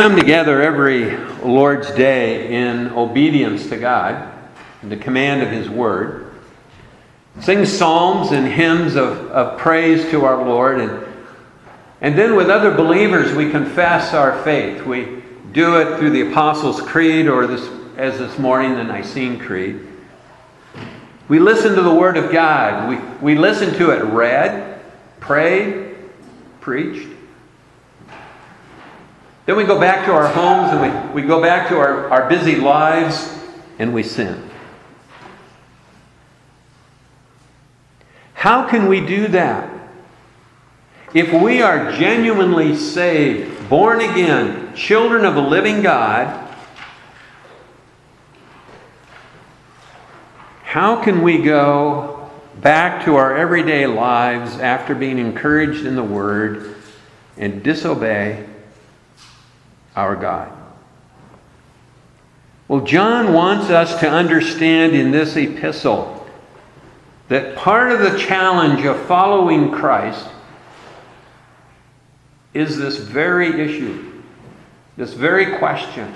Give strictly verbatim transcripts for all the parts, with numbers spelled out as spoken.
come together every Lord's Day in obedience to God, and the command of His Word, sing psalms and hymns of, of praise to our Lord, and, and then with other believers we confess our faith. We do it through the Apostles' Creed, or this, as this morning, the Nicene Creed. We listen to the Word of God. We, we listen to it read, prayed, preached. Then we go back to our homes and we, we go back to our, our busy lives and we sin. How can we do that? If we are genuinely saved, born again, children of the living God, how can we go back to our everyday lives after being encouraged in the Word and disobey our God? Well, John wants us to understand in this epistle that part of the challenge of following Christ is this very issue, this very question.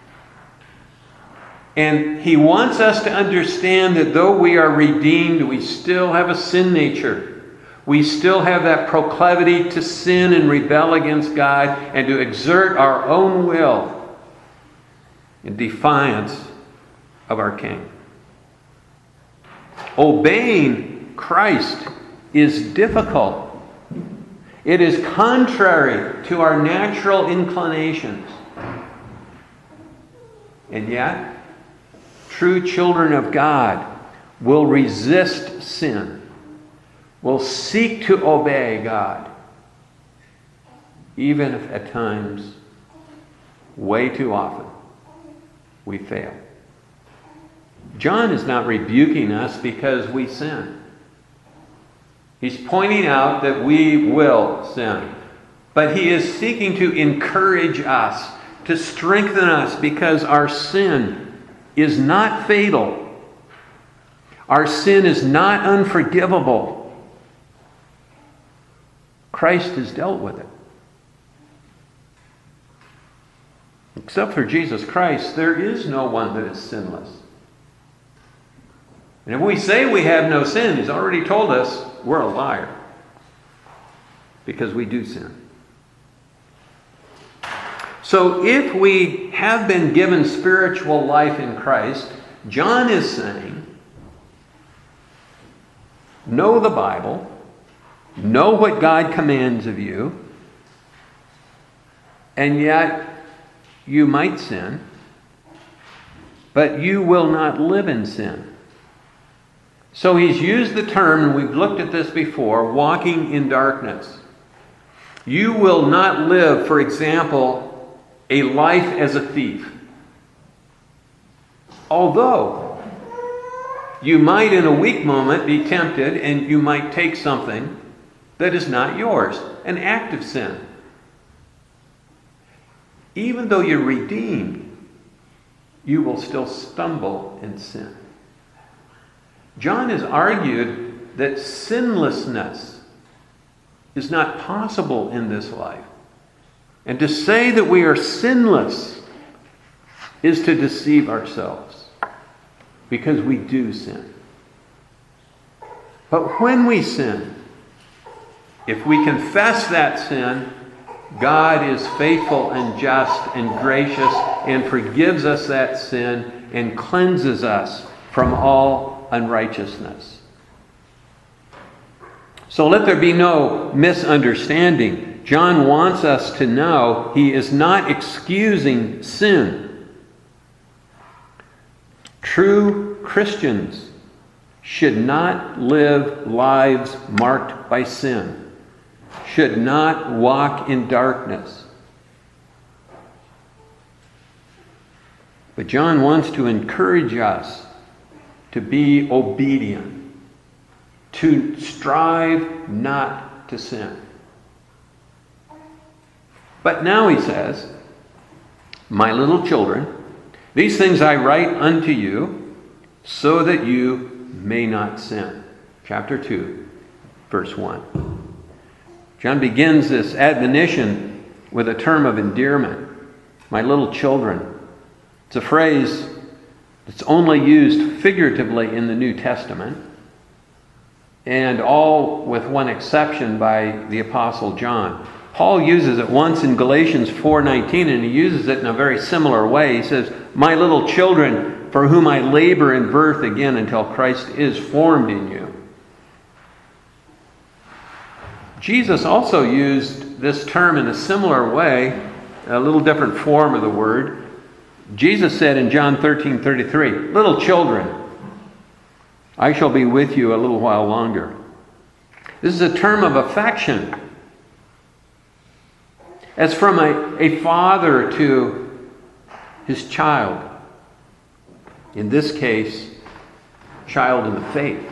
And he wants us to understand that though we are redeemed, we still have a sin nature. We still have that proclivity to sin and rebel against God and to exert our own will in defiance of our King. Obeying Christ is difficult. It is contrary to our natural inclinations. And yet, true children of God will resist sin, will seek to obey God, even if at times, way too often, we fail. John is not rebuking us because we sin. He's pointing out that we will sin. But he is seeking to encourage us, to strengthen us, because our sin is not fatal. Our sin is not unforgivable. Christ has dealt with it. Except for Jesus Christ, there is no one that is sinless. And if we say we have no sin, He's already told us we're a liar. Because we do sin. So if we have been given spiritual life in Christ, John is saying, know the Bible, know what God commands of you, and yet you might sin, but you will not live in sin. So he's used the term, and we've looked at this before, walking in darkness. You will not live, for example, a life as a thief. Although you might in a weak moment be tempted and you might take something that is not yours, an act of sin. Even though you're redeemed, you will still stumble and sin. John has argued that sinlessness is not possible in this life. And to say that we are sinless is to deceive ourselves, because we do sin. But when we sin, if we confess that sin, God is faithful and just and gracious and forgives us that sin and cleanses us from all unrighteousness. So let there be no misunderstanding. John wants us to know he is not excusing sin. True Christians should not live lives marked by sin, should not walk in darkness. But John wants to encourage us to be obedient, to strive not to sin. But now he says, my little children, these things I write unto you, so that you may not sin. Chapter two, verse one. John begins this admonition with a term of endearment. My little children. It's a phrase that's only used figuratively in the New Testament, and all with one exception by the Apostle John. Paul uses it once in Galatians four nineteen, and he uses it in a very similar way. He says, "My little children, for whom I labor in birth again until Christ is formed in you." Jesus also used this term in a similar way, a little different form of the word. Jesus said in John thirteen thirty-three, "Little children, I shall be with you a little while longer." This is a term of affection. As from a, a father to his child. In this case, child in the faith.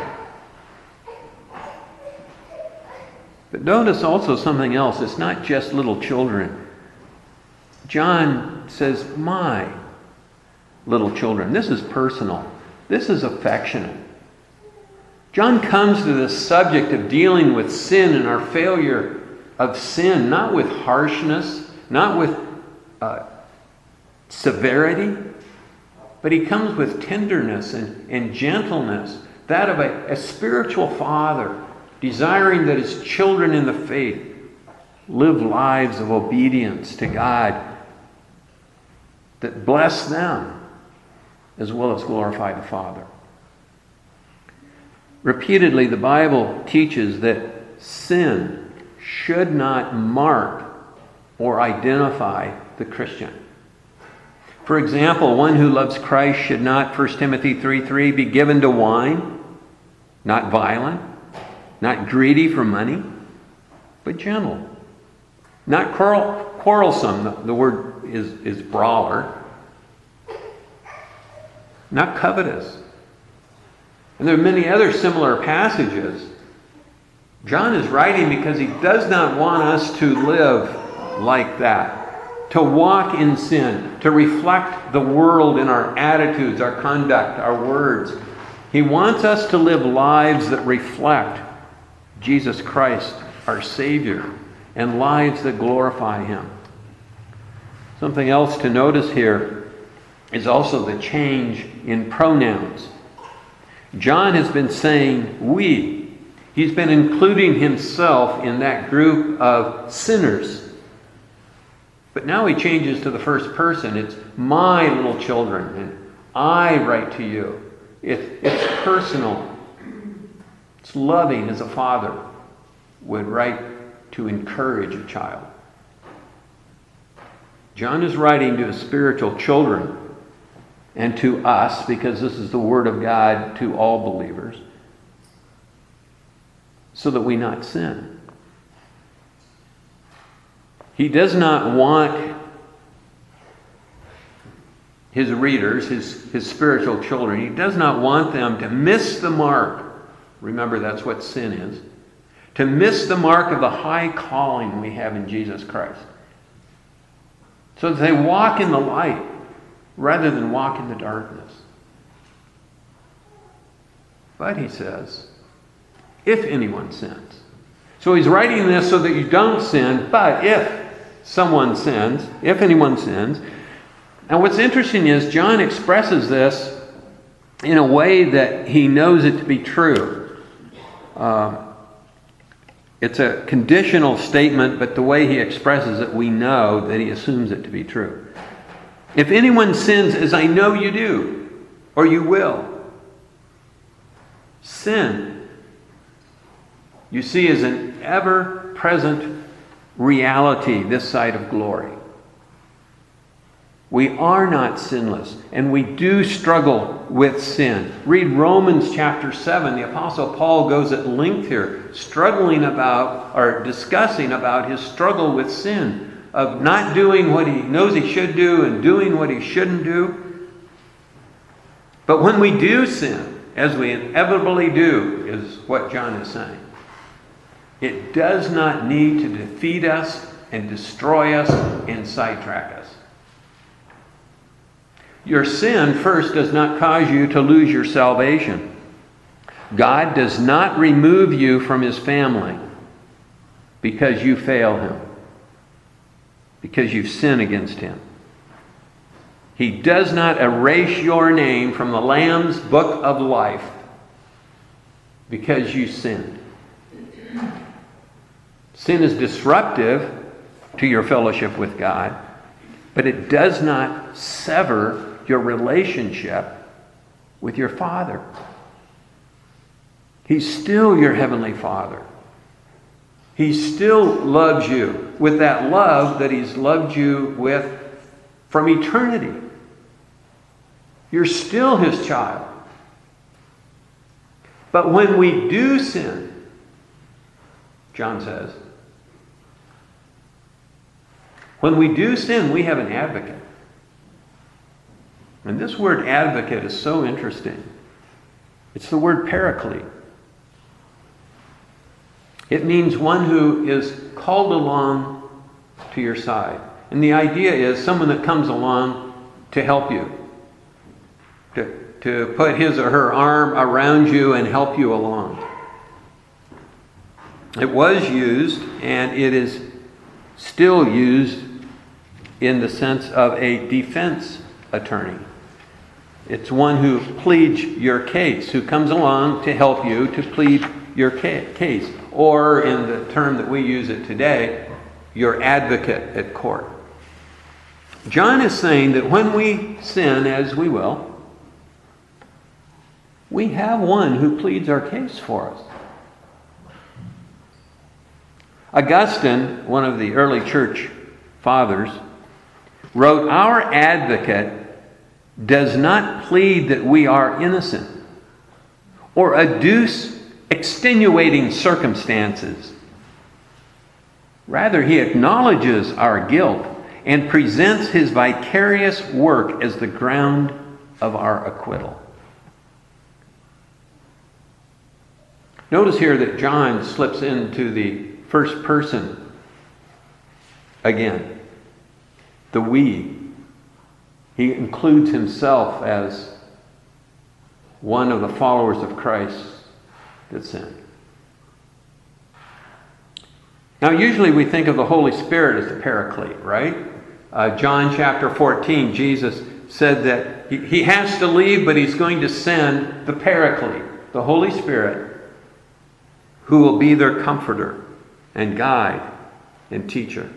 But notice also something else. It's not just little children. John says, "My little children." This is personal. This is affectionate. John comes to this subject of dealing with sin and our failure of sin, not with harshness, not with uh, severity, but he comes with tenderness and, and gentleness, that of a, a spiritual father, desiring that his children in the faith live lives of obedience to God that bless them as well as glorify the Father. Repeatedly, the Bible teaches that sin should not mark or identify the Christian. For example, one who loves Christ should not, First Timothy three three, be given to wine, not violent, not greedy for money, but gentle. Not quarrel, quarrelsome, the word is, is brawler. Not covetous. And there are many other similar passages. John is writing because he does not want us to live like that, to walk in sin, to reflect the world in our attitudes, our conduct, our words. He wants us to live lives that reflect Jesus Christ, our Savior, and lives that glorify Him. Something else to notice here is also the change in pronouns. John has been saying we. He's been including himself in that group of sinners. But now he changes to the first person. It's my little children, and I write to you. It, it's personal. It's loving as a father would write to encourage a child. John is writing to his spiritual children and to us, because this is the Word of God to all believers, so that we not sin. He does not want his readers, his, his spiritual children, he does not want them to miss the mark. Remember, that's what sin is. To miss the mark of the high calling we have in Jesus Christ. So that they walk in the light rather than walk in the darkness. But he says, if anyone sins. So he's writing this so that you don't sin, but if someone sins, if anyone sins. And what's interesting is John expresses this in a way that he knows it to be true. Uh, it's a conditional statement, but the way he expresses it, we know that he assumes it to be true. If anyone sins, as I know you do, or you will, sin, you see, is an ever-present reality this side of glory. We are not sinless, and we do struggle with sin. Read Romans chapter seven. The Apostle Paul goes at length here, struggling about, or discussing about his struggle with sin, of not doing what he knows he should do and doing what he shouldn't do. But when we do sin, as we inevitably do, is what John is saying, it does not need to defeat us and destroy us and sidetrack us. Your sin, first, does not cause you to lose your salvation. God does not remove you from His family because you fail Him, because you've sinned against Him. He does not erase your name from the Lamb's book of life because you sinned. Sin is disruptive to your fellowship with God, but it does not sever your relationship with your Father. He's still your Heavenly Father. He still loves you with that love that He's loved you with from eternity. You're still His child. But when we do sin, John says, when we do sin, we have an advocate. And this word advocate is so interesting. It's the word paraclete. It means one who is called along to your side. And the idea is someone that comes along to help you. To, to put his or her arm around you and help you along. It was used, and it is still used in the sense of a defense attorney. It's one who pleads your case, who comes along to help you to plead your case. Or, in the term that we use it today, your advocate at court. John is saying that when we sin, as we will, we have one who pleads our case for us. Augustine, one of the early church fathers, wrote, "Our advocate does not plead that we are innocent or adduce extenuating circumstances. Rather, he acknowledges our guilt and presents his vicarious work as the ground of our acquittal." Notice here that John slips into the first person again. The we. He includes himself as one of the followers of Christ that sinned. Now, usually we think of the Holy Spirit as the paraclete, right? Uh, John chapter fourteen, Jesus said that he, he has to leave, but he's going to send the paraclete, the Holy Spirit, who will be their comforter and guide and teacher.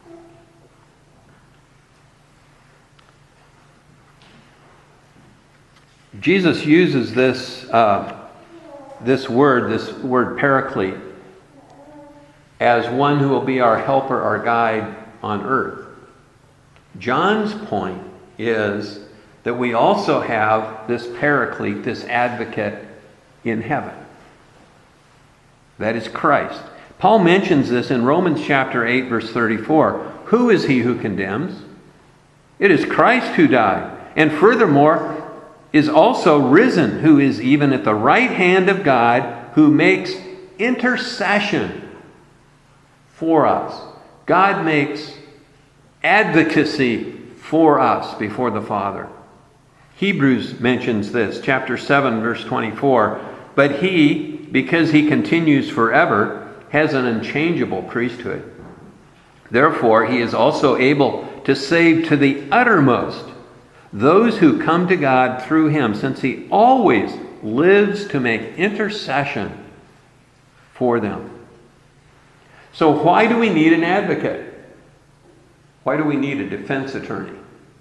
Jesus uses this uh, this word, this word paraclete, as one who will be our helper, our guide on earth. John's point is that we also have this paraclete, this advocate in heaven. That is Christ. Paul mentions this in Romans chapter eight, verse thirty-four. Who is he who condemns? It is Christ who died, and furthermore is also risen, who is even at the right hand of God, who makes intercession for us. God makes advocacy for us before the Father. Hebrews mentions this, chapter seven, verse twenty-four. But he, because he continues forever, has an unchangeable priesthood. Therefore, he is also able to save to the uttermost those who come to God through him, since he always lives to make intercession for them. So why do we need an advocate? Why do we need a defense attorney?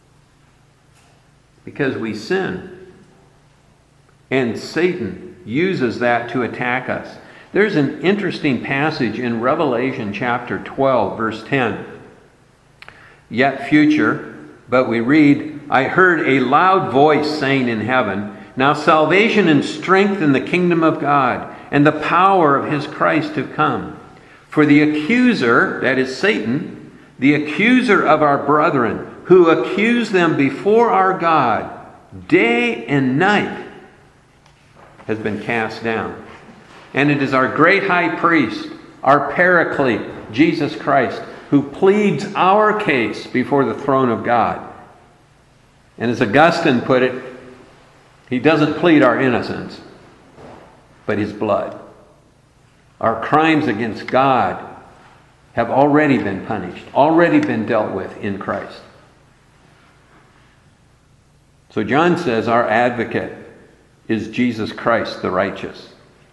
Because we sin. And Satan uses that to attack us. There's an interesting passage in Revelation chapter twelve, verse ten. Yet future, but we read, I heard a loud voice saying in heaven, now salvation and strength in the kingdom of God, and the power of his Christ have come. For the accuser, that is Satan, the accuser of our brethren, who accused them before our God day and night, has been cast down. And it is our great high priest, our paraclete, Jesus Christ, who pleads our case before the throne of God. And as Augustine put it, he doesn't plead our innocence, but his blood. Our crimes against God have already been punished, already been dealt with in Christ. So John says our advocate is Jesus Christ the righteous.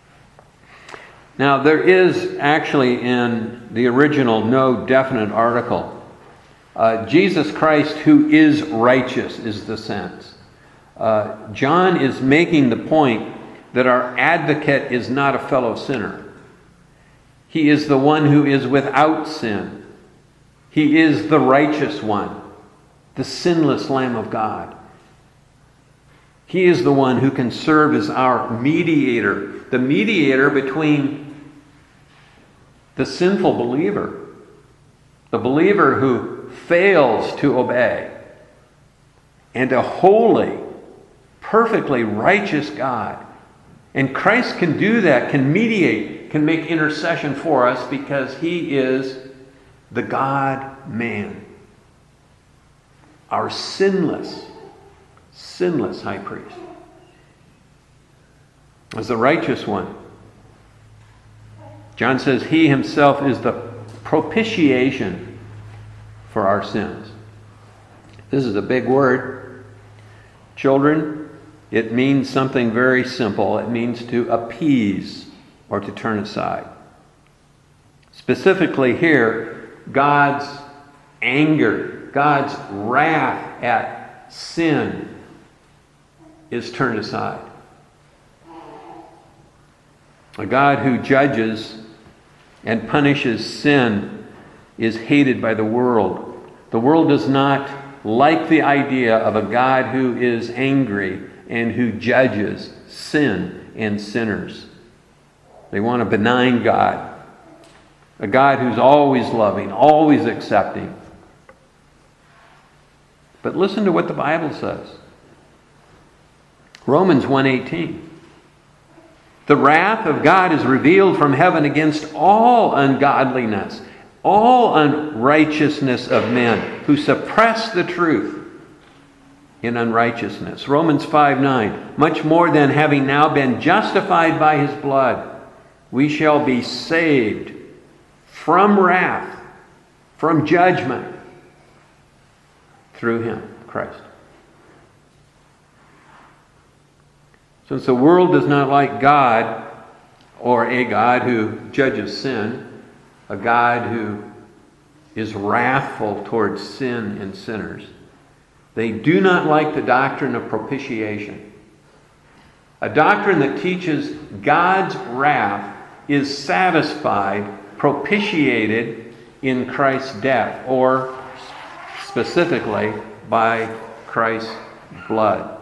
Now, there is actually in the original no definite article. Uh, Jesus Christ who is righteous is the sense. Uh, John is making the point that our advocate is not a fellow sinner. He is the one who is without sin. He is the righteous one, the sinless Lamb of God. He is the one who can serve as our mediator, the mediator between the sinful believer, the believer who fails to obey, and a holy, perfectly righteous God. And Christ can do that, can mediate, can make intercession for us because he is the God-man, our sinless, sinless high priest. As the righteous one, John says he himself is the propitiation for our sins. This is a big word. Children, it means something very simple. It means to appease or to turn aside. Specifically here, God's anger, God's wrath at sin is turned aside. A God who judges and punishes sin is hated by the world. The world does not like the idea of a God who is angry and who judges sin and sinners. They want a benign God, a God who's always loving, always accepting. But listen to what the Bible says. Romans one eighteen. The wrath of God is revealed from heaven against all ungodliness, all unrighteousness of men who suppress the truth in unrighteousness. Romans five nine. Much more than having now been justified by his blood, we shall be saved from wrath, from judgment, through him, Christ. Since the world does not like God, or a God who judges sin, a God who is wrathful towards sin and sinners, they do not like the doctrine of propitiation. A doctrine that teaches God's wrath is satisfied, propitiated in Christ's death, or specifically by Christ's blood.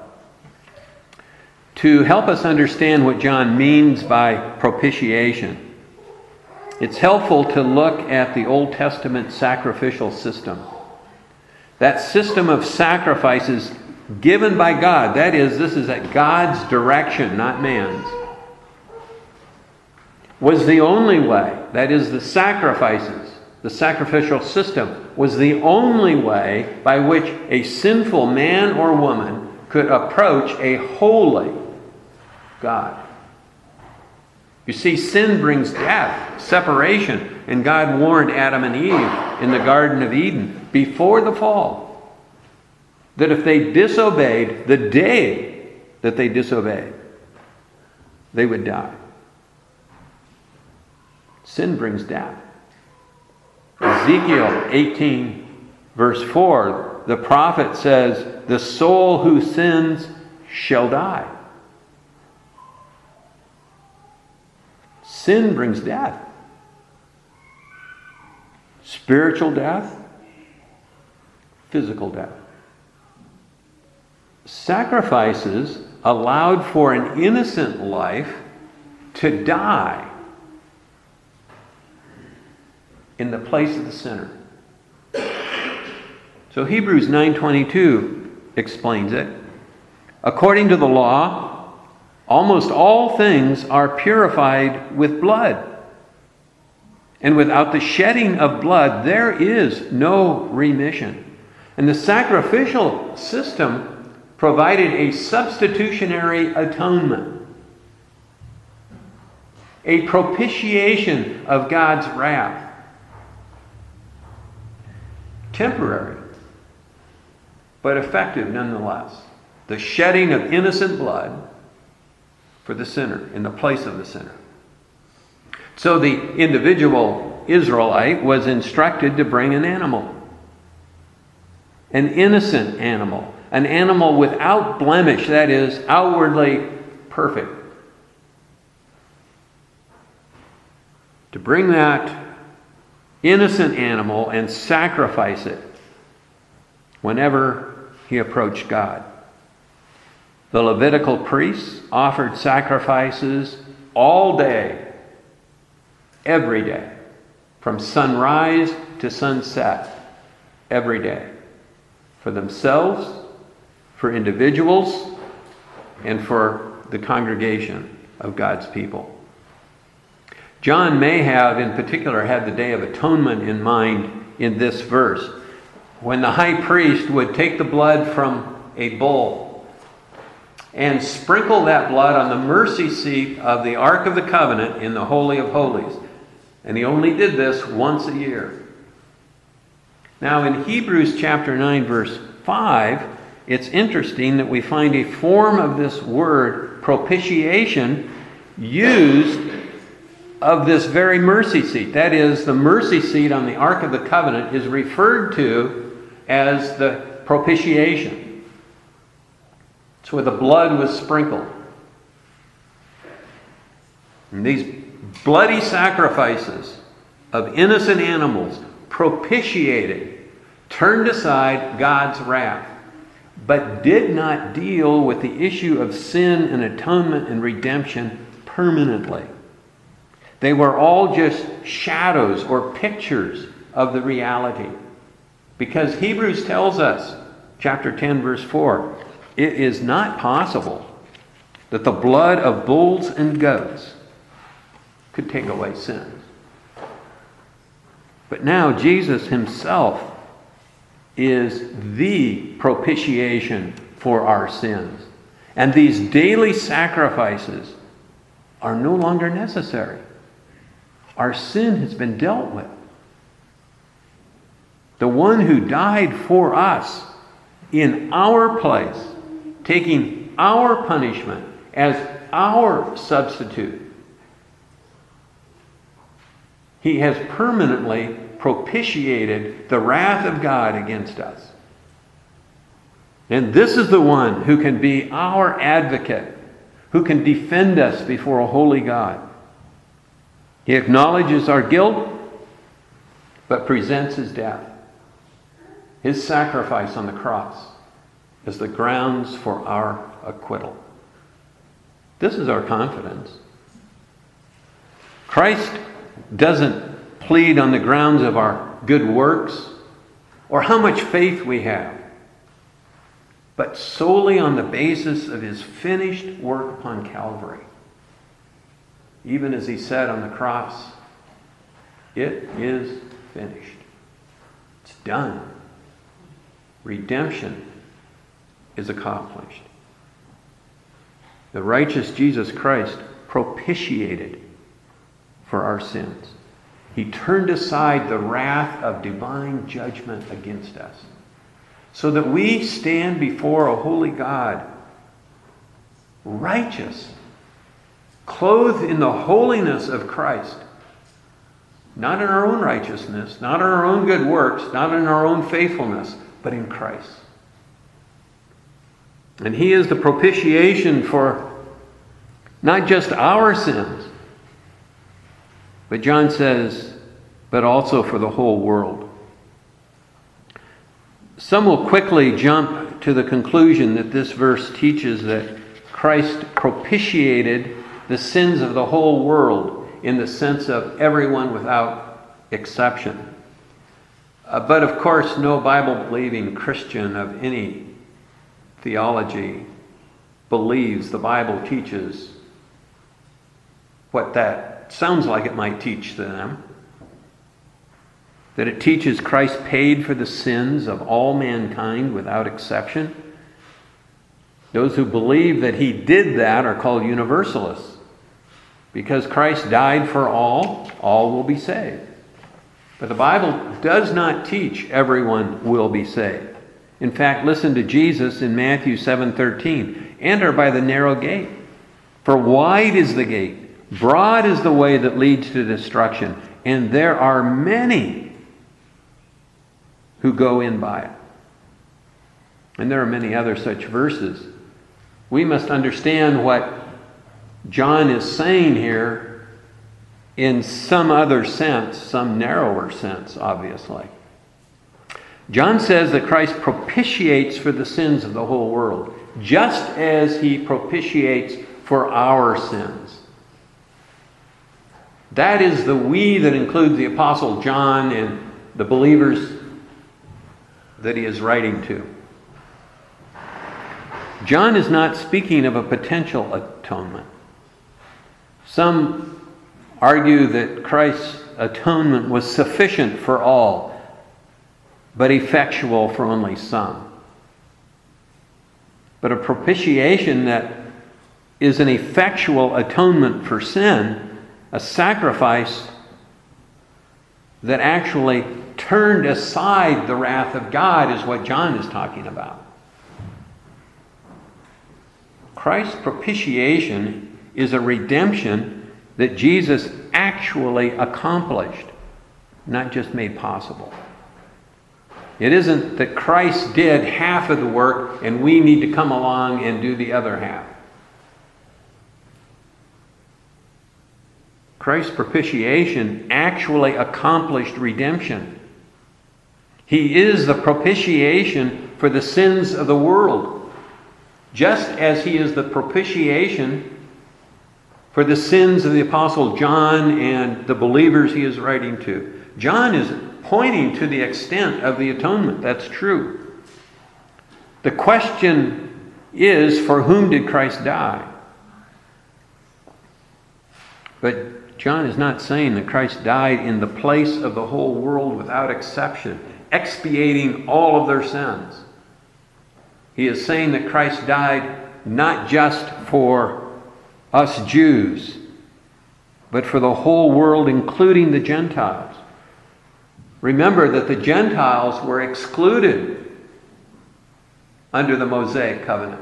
To help us understand what John means by propitiation, it's helpful to look at the Old Testament sacrificial system. That system of sacrifices given by God, that is, this is at God's direction, not man's, was the only way, that is, the sacrifices, the sacrificial system, was the only way by which a sinful man or woman could approach a holy God. You see, sin brings death, separation, and God warned Adam and Eve in the Garden of Eden before the fall that if they disobeyed, the day that they disobeyed, they would die. Sin brings death. Ezekiel eighteen, verse four, the prophet says, the soul who sins shall die. Sin brings death. Spiritual death, physical death. Sacrifices allowed for an innocent life to die in the place of the sinner. So Hebrews nine twenty-two explains it. According to the law, almost all things are purified with blood. And without the shedding of blood, there is no remission. And the sacrificial system provided a substitutionary atonement, a propitiation of God's wrath. Temporary, but effective nonetheless. the shedding of innocent blood for the sinner, in the place of the sinner. So the individual Israelite was instructed to bring an animal. An innocent animal. An animal without blemish, that is, outwardly perfect. To bring that innocent animal and sacrifice it whenever he approached God. The Levitical priests offered sacrifices all day, every day, from sunrise to sunset, every day, for themselves, for individuals, and for the congregation of God's people. John may have, in particular, had the Day of Atonement in mind in this verse, when the high priest would take the blood from a bull and sprinkle that blood on the mercy seat of the Ark of the Covenant in the Holy of Holies. And he only did this once a year. Now in Hebrews chapter nine, verse five, it's interesting that we find a form of this word, propitiation, used of this very mercy seat. That is, the mercy seat on the Ark of the Covenant is referred to as the propitiation. It's where the blood was sprinkled. And these bloody sacrifices of innocent animals propitiated, turned aside God's wrath, but did not deal with the issue of sin and atonement and redemption permanently. They were all just shadows or pictures of the reality. Because Hebrews tells us, chapter ten, verse four, it is not possible that the blood of bulls and goats could take away sins. But now Jesus himself is the propitiation for our sins. And these daily sacrifices are no longer necessary. Our sin has been dealt with. The one who died for us in our place, taking our punishment as our substitute, he has permanently propitiated the wrath of God against us. And this is the one who can be our advocate, who can defend us before a holy God. He acknowledges our guilt, but presents his death, his sacrifice on the cross, as the grounds for our acquittal. This is our confidence. Christ doesn't plead on the grounds of our good works or how much faith we have, but solely on the basis of his finished work upon Calvary. Even as he said on the cross, it is finished. It's done. Redemption is accomplished. The righteous Jesus Christ propitiated for our sins. He turned aside the wrath of divine judgment against us, so that we stand before a holy God, righteous, clothed in the holiness of Christ, not in our own righteousness, not in our own good works, not in our own faithfulness, but in Christ. And he is the propitiation for not just our sins, but John says, but also for the whole world. Some will quickly jump to the conclusion that this verse teaches that Christ propitiated the sins of the whole world in the sense of everyone without exception. Uh, but of course, no Bible-believing Christian of any theology believes the Bible teaches what that sounds like it might teach to them. That it teaches Christ paid for the sins of all mankind without exception. Those who believe that he did that are called universalists. Because Christ died for all, all will be saved. But the Bible does not teach everyone will be saved. In fact, listen to Jesus in Matthew seven thirteen. Enter by the narrow gate. For wide is the gate, broad is the way that leads to destruction, and there are many who go in by it. And there are many other such verses. We must understand what John is saying here in some other sense, some narrower sense, obviously. John says that Christ propitiates for the sins of the whole world, just as he propitiates for our sins. That is the we that includes the Apostle John and the believers that he is writing to. John is not speaking of a potential atonement. Some argue that Christ's atonement was sufficient for all, but effectual for only some. But a propitiation that is an effectual atonement for sin, a sacrifice that actually turned aside the wrath of God, is what John is talking about. Christ's propitiation is a redemption that Jesus actually accomplished, not just made possible. It isn't that Christ did half of the work and we need to come along and do the other half. Christ's propitiation actually accomplished redemption. He is the propitiation for the sins of the world, just as he is the propitiation for the sins of the Apostle John and the believers he is writing to. John is pointing to the extent of the atonement. That's true. The question is, for whom did Christ die? But John is not saying that Christ died in the place of the whole world without exception, expiating all of their sins. He is saying that Christ died not just for us Jews, but for the whole world, including the Gentiles. Remember that the Gentiles were excluded under the Mosaic covenant.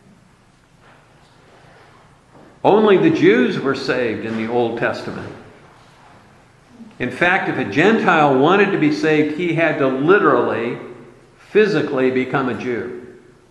Only the Jews were saved in the Old Testament. In fact, if a Gentile wanted to be saved, he had to literally, physically become a Jew.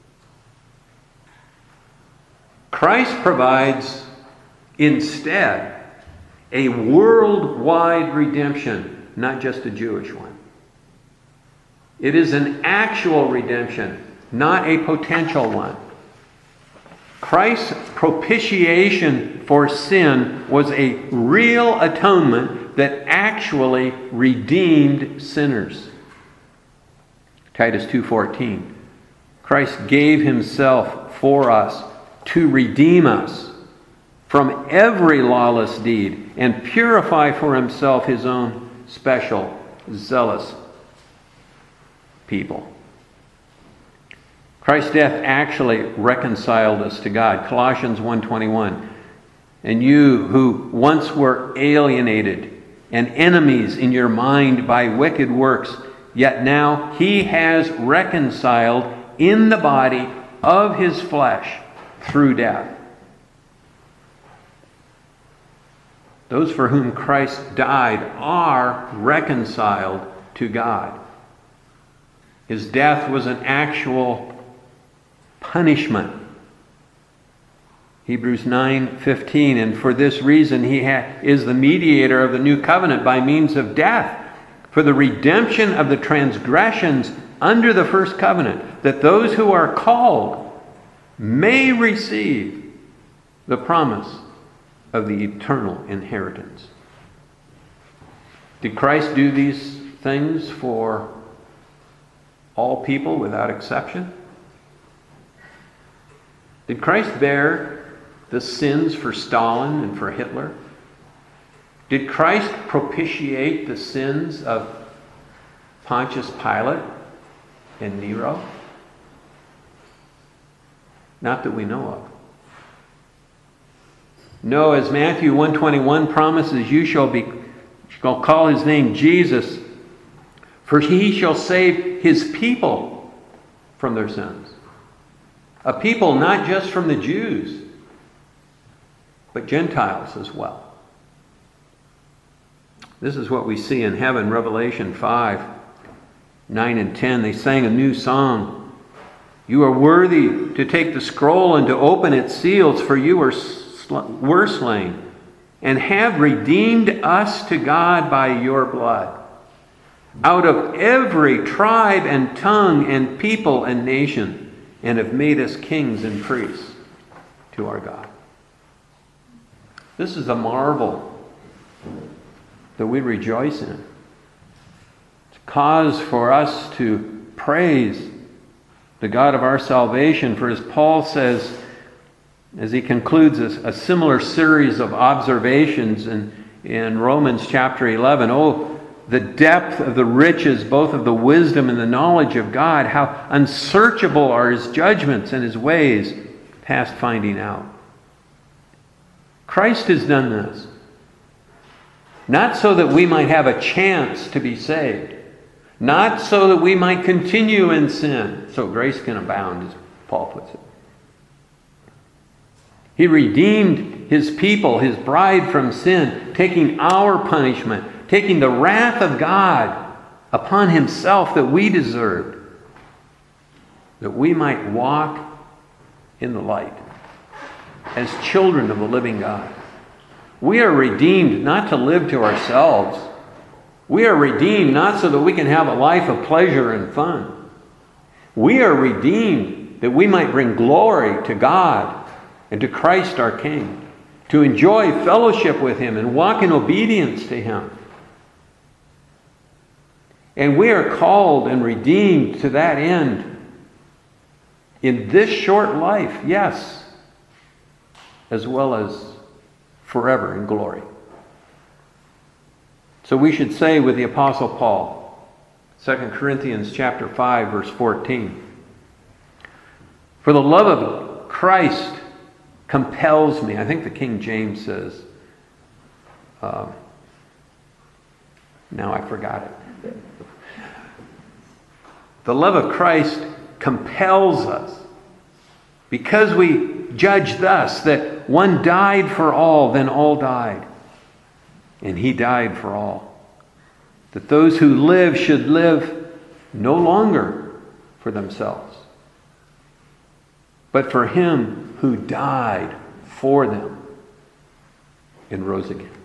Christ provides instead a worldwide redemption, not just a Jewish one. It is an actual redemption, not a potential one. Christ's propitiation for sin was a real atonement that actually redeemed sinners. Titus two fourteen. Christ gave himself for us to redeem us from every lawless deed and purify for himself his own special, zealous people. Christ's death actually reconciled us to God. Colossians one twenty-one. And you who once were alienated and enemies in your mind by wicked works, yet now he has reconciled in the body of his flesh through death. Those for whom Christ died are reconciled to God. His death was an actual punishment. Hebrews nine fifteen, and for this reason he ha- is the mediator of the new covenant by means of death, for the redemption of the transgressions under the first covenant, that those who are called may receive the promise of the eternal inheritance. Did Christ do these things for all people without exception? Did Christ bear the sins for Stalin and for Hitler? Did Christ propitiate the sins of Pontius Pilate and Nero? Not that we know of. No, as Matthew one twenty-one promises, you shall be shall call his name Jesus, for he shall save his people from their sins. A people not just from the Jews, but Gentiles as well. This is what we see in heaven, Revelation five, nine and ten. They sang a new song. You are worthy to take the scroll and to open its seals, for you were, sl- were slain and have redeemed us to God by your blood, out of every tribe and tongue and people and nation, and have made us kings and priests to our God. This is a marvel that we rejoice in. It's cause for us to praise the God of our salvation. For as Paul says, as he concludes a, a similar series of observations in, in Romans chapter eleven, oh, the depth of the riches, both of the wisdom and the knowledge of God, how unsearchable are his judgments and his ways, past finding out. Christ has done this, not so that we might have a chance to be saved, not so that we might continue in sin, so grace can abound, as Paul puts it. He redeemed his people, his bride, from sin, taking our punishment, taking the wrath of God upon himself that we deserved, that we might walk in the light as children of the living God. We are redeemed not to live to ourselves. We are redeemed not so that we can have a life of pleasure and fun. We are redeemed that we might bring glory to God and to Christ our King, to enjoy fellowship with him and walk in obedience to him. And we are called and redeemed to that end in this short life, yes, as well as forever in glory. So we should say with the Apostle Paul, Second Corinthians chapter five, verse fourteen, for the love of Christ compels me. I think the King James says, uh, now I forgot it. The love of Christ compels us, because we judge thus, that one died for all, then all died. And he died for all, that those who live should live no longer for themselves, but for him who died for them and rose again.